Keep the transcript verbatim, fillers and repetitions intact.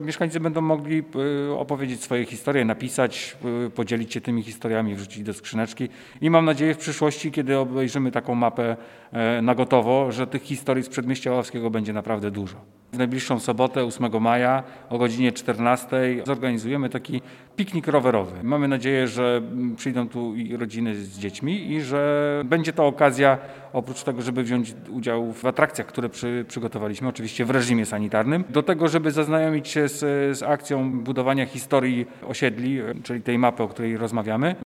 Mieszkańcy będą mogli opowiedzieć swoje historie, napisać, podzielić się tymi historiami, wrzucić do skrzyneczki i mam nadzieję w przyszłości, kiedy obejrzymy taką mapę na gotowo, że tych historii z Przedmieścia Waławskiego będzie naprawdę dużo. W najbliższą sobotę, ósmego maja o godzinie czternastej zorganizujemy taki piknik rowerowy. Mamy nadzieję, że przyjdą tu i rodziny z dziećmi i że będzie to okazja, oprócz tego, żeby wziąć udział w atrakcjach, które przy, przygotowaliśmy, oczywiście w reżimie sanitarnym, do tego, żeby zaznajomić się z, z akcją budowania historii osiedli, czyli tej mapy, o której rozmawiamy.